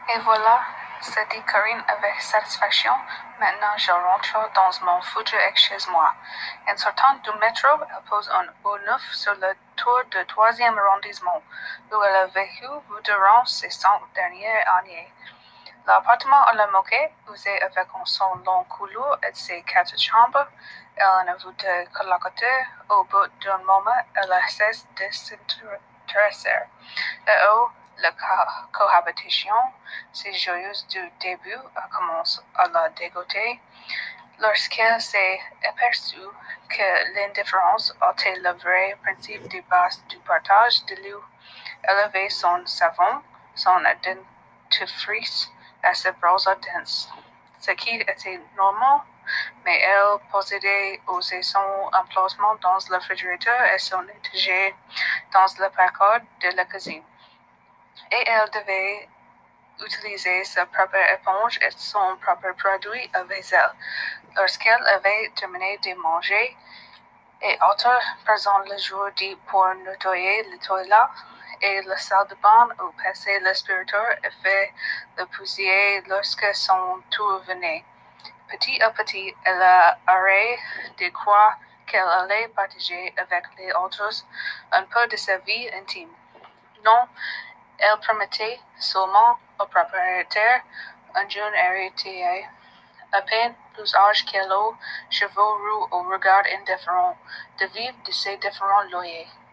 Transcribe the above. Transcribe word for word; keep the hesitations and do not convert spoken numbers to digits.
Et voilà, se dit Corinne avec satisfaction, maintenant je rentre dans mon futur chez moi. En sortant du métro, elle pose un haut neuf sur le tour du troisième arrondissement, où elle a vécu durant ces cinq dernières années. L'appartement à la moquette, usé avec son long couloir et ses quatre chambres, elle en a vu de colocataire. Au bout d'un moment, elle a cessé de s'intéresser. Là-haut, la cohabitation, si joyeuse du début, a commencé à la dégoûter lorsqu'elle s'est aperçue que l'indifférence était le vrai principe de base du partage de l'eau. Elle avait son savon, son dentifrice et ses brosses denses, ce qui était normal, mais elle possédait aussi son emplacement dans le réfrigérateur et son étagère dans le placard de la cuisine. Et elle devait utiliser sa propre éponge et son propre produit à vaisselle. Lorsqu'elle avait terminé de manger, et autres personnes le jour dit pour nettoyer le toilette et la salle de bain où passait l'aspirateur et fait le poussière lorsque son tour venait. Petit à petit, elle a arrêté de croire qu'elle allait partager avec les autres un peu de sa vie intime. Non, elle permettait seulement au propriétaire, un jeune héritier, à peine plus âgé qu'elle, cheveux roux au regard indifférent, de vivre de ses différents loyers.